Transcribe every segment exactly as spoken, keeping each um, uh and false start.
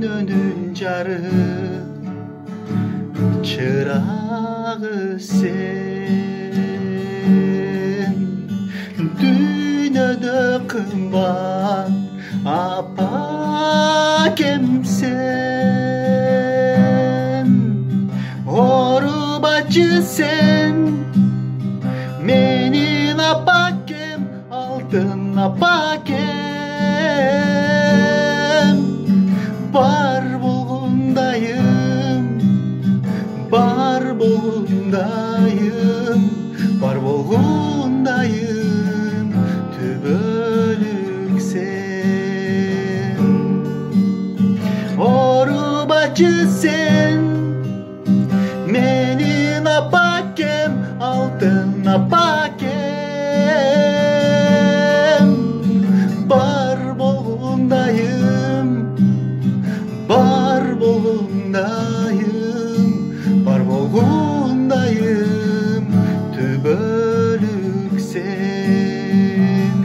dününün jarı çıragı sen. Dünyada kımbat apakем sen. Oru bacı sen, menin apakem, altın apakem. Bar bulgundayım, bar bulgundayım, bar bulgundayım, tübölük sen. Oru bacı sen, menin apakem, altın apakem. Bar bulgundayım, bar bulgundayım, bar bulgundayım, tübölük sen.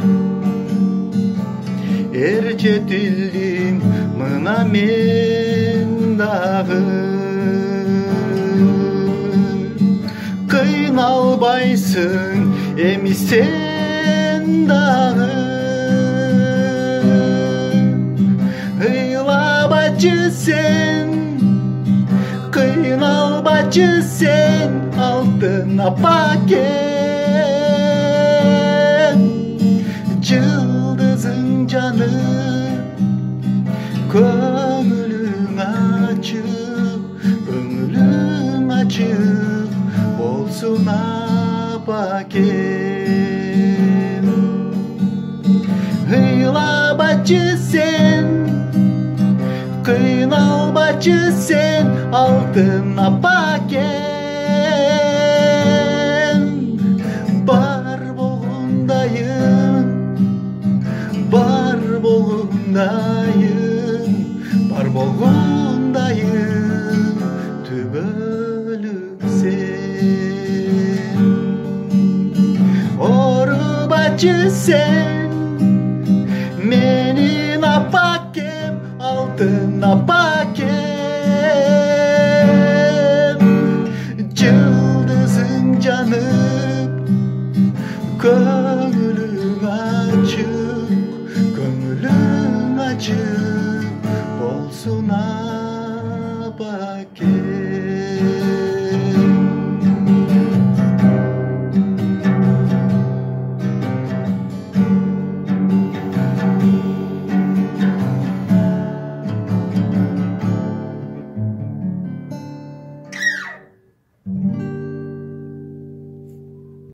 Erçetildim mına men дағы, қиналбайсың эми сен дағы. Ыйлабачы сен, қиналбачы сен, алтын апакем. Жылдызың жанып, көңілің açık, көңілің açık болсун апакем. Ыйлабачы сен, қиналбачы сен, алтын апакем. Бар болғандайым, бар болғандайым, бар болғандайым, түбөлүк сен. Орубачы сен, менин апакем, алтын апакем. Жылдызың жанып, көңілің açık, көңілің açık болсун